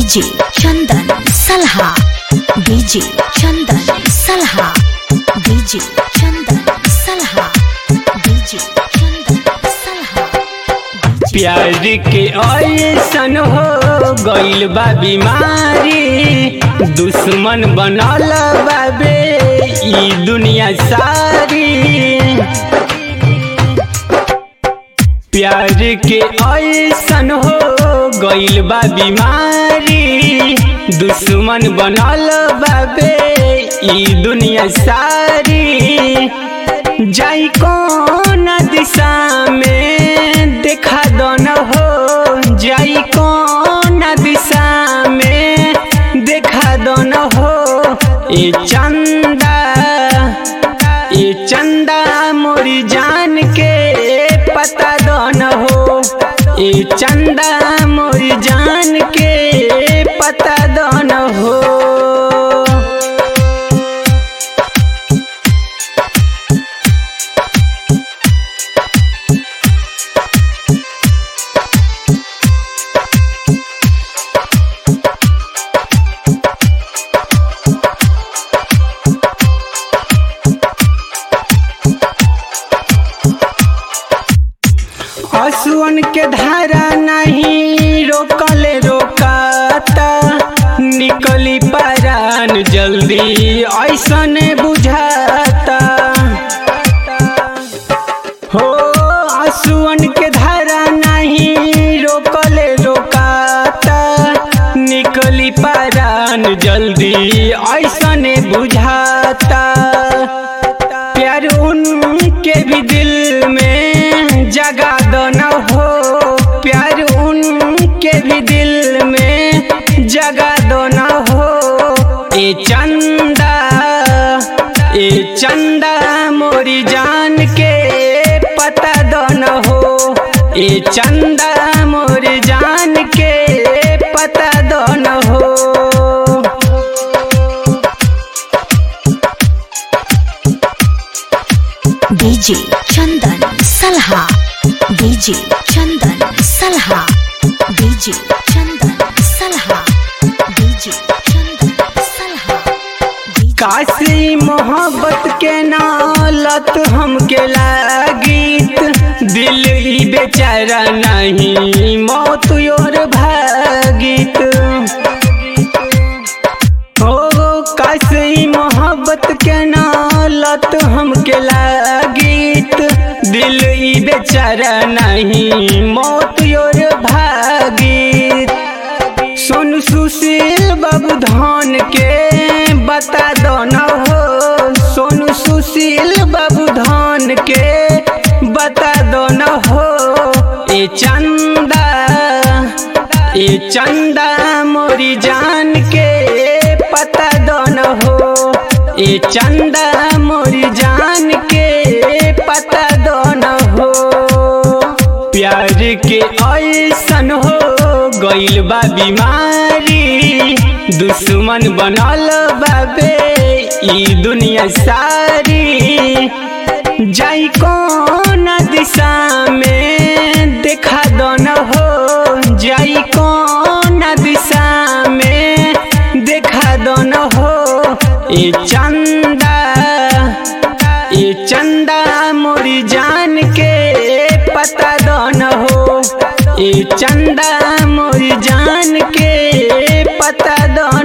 DJ चंदन सलहा, DJ चंदन सलहा, DJ चंदन सलहा, डीजे चंदन सलहा। प्यार के ऐसन हो गइल बा बीमारी, दुश्मन बनल बाबे ई दुनिया सारी। प्यार के ऐसन हो गइल बा बीमारी, दुश्मन बनल बाबे ई दुनिया सारी। जाई कौन दिशा में देखा दन हो, जाई कौन दिशा में देखा दन हो। ए चंदा मोरी जान के पता दन हो, ए चंदा मोरी जान के पता दन हो। आंसुअन के धारा नहीं रोकले रोकाता, निकली परान जल्दी ऐसन बुझाता हो। आंसुअन के धारा नहीं रोकले रोकाता, निकली परान जल्दी ऐसन बुझाता। प्यार उनके भी दिल में जगा दन हो, प्यार उनके भी दिल में जगा दन हो। ए चंदा मोरी जान के पता दन हो, ए चंदा मोरी जान के पता दन हो। डीजे चंदन सलहा, डीजे चंदन सलहा, डीजे चंदन सलहा, डीजे चंदन सलहा। काशी मोहब्बत के नालत हमके लागीत, दिल ही बेचारा नहीं मौत और भागीत हो। काशी मोहब्बत के नालत हमके लागीत, दिल ही बेचारा नहीं मौत और भागीत। सोनू सुशील बाबू धान के बता दन हो, सोनू सुशील बाबू धान के बता दन हो। ए चंदा मोरी जान के पता दन हो, ए चंदा मोरी जान के पता दन हो। प्यार के ऐसन हो गइल बा बीमारी, दुश्मन बनल बाबे ई दुनिया सारी। जाई कौन दिशा में देखा दन हो, जाई कौन दिशा में देखा दन हो। ए चंदा मोरी जान के पता दन हो, ए चंदा मोरी जान के पता दन